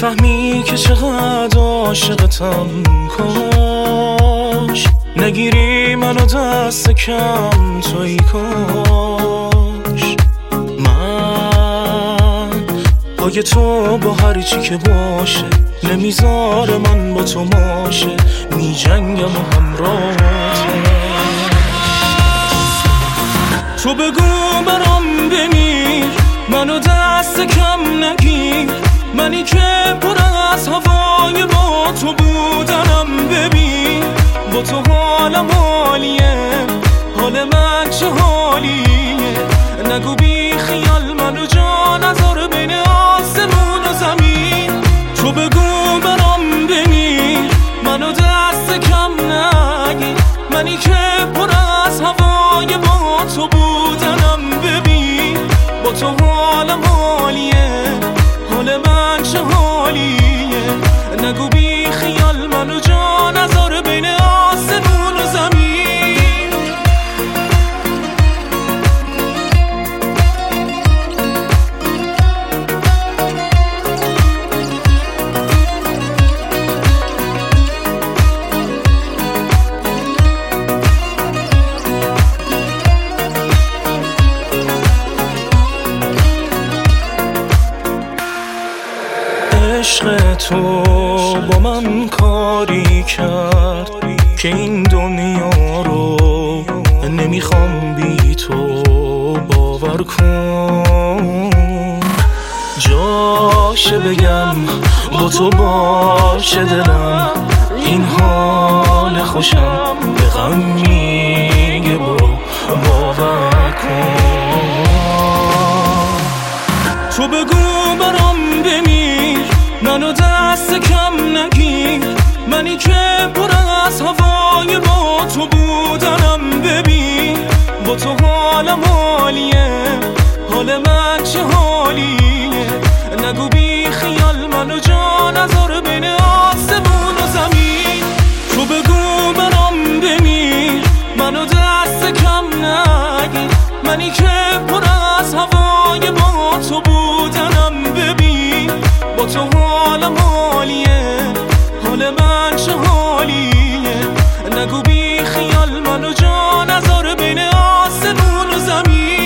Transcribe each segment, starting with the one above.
بفهمی که چقدر عاشقتم، کاش نگیری منو دست کم تویی، کاش من پای تو با هر چی که باشه نمیذاره من با تو ماشه، می جنگم و همراهتم. تو بگو برام بمیر، منو دست کم نگیر، منی که پر از هوای با تو بودنم. ببین با تو حالم حالیه، حال من چه حالیه، نگو بی خیال منو جا نذار بین آسمون و زمین. تو بگو برام بمیر، منو دست کم نگیر، منی که پر از هوای با تو بودنم. ببین با تو حالم حالیه، حال من چه حالیه، نگو بی خیال منو جا نذار بین آسمون و زمین. عشق تو با من کاری کرد که این دنیا رو نمیخوام بی تو، باور کن. جاشه بگم با تو باشه دلم، این حال خوشم به غم میگه برو باور کن. تو بگو برام بمیر، منو دست کم نگیر، منی که پر از هوای با تو بودنم. ببین با تو حالم حالیه، حال من چه حالیه، نگو بی خیال منو جا نذار بین آسمون و زمین. تو بگو برام بمیر، منو دست کم نگیر، منی که پر از هوای با تو بودنم. ببین با تو حالم حالیه، حال من چه حالیه، نگو بی خیال منو جا نذار بین آسمون و زمین.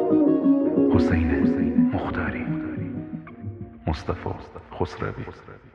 حسین مختاری، مصطفی خسروی.